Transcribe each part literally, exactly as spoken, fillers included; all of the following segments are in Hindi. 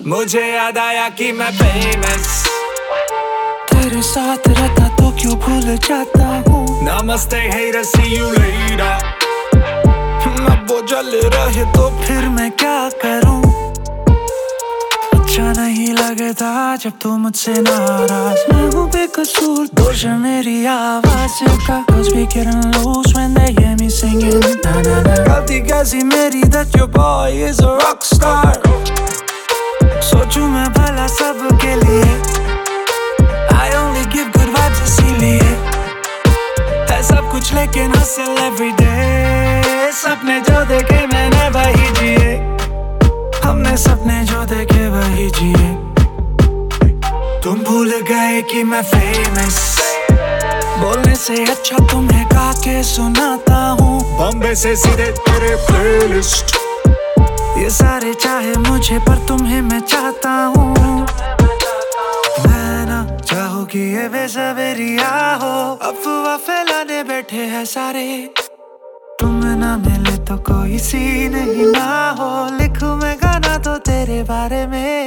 मुझे याद आया कि मैं फेमस तेरे साथ रहता तो क्यों भूल जाता हूँ। नमस्ते haters, see you later। मैं बोझल रहे तो फिर मैं क्या करूँ। अच्छा नहीं लगता जब तू मुझसे नाराज। मैं हूँ बेकसूर, दोष है मेरी आवाज का। Cause we getting loose when they hear me singing na na na। गलती कैसी मेरी that your boy is a rock star। सोचूं मैं भला सबके लिए, I only give good vibes इसीलिए। है सब कुछ लेकिन hustle every day। सपने जो देखे मैंने वही जिए, हमने सपने जो देखे वही जिए। तुम भूल गए कि मैं फेमस, बोलने से अच्छा तुम्हें गा के सुनाता हूँ। बॉम्बे से सीधे तेरे प्लेलिस्ट। ये सारे चाहे मुझे पर तुम्हें मैं चाहता हूँ। मैं ना चाहूँ कि ये बेसबरिया हो, अफवाह फैलाने बैठे हैं सारे। तुम ना मिले तो कोई सीन ही ना हो, लिखूं मैं गाना तो तेरे बारे में।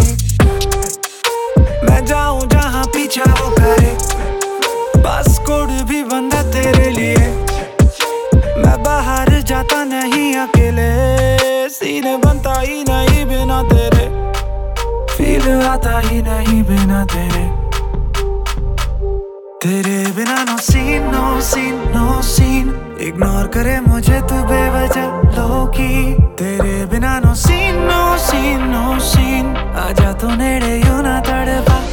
मैं जाऊं जहां पीछा वो करे, पासपोर्ट भी बंदा तेरे लिए। मैं बाहर जाता नहीं अकेले, सीने बनता ही नहीं बिना तेरे, फील आता ही नहीं बिना तेरे। तेरे बिना no scene no scene no scene, ignore करे मुझे तू बेवजह लोकी। तेरे बिना no scene no scene no scene, आजा तू नेड़े यूं ना तड़पा।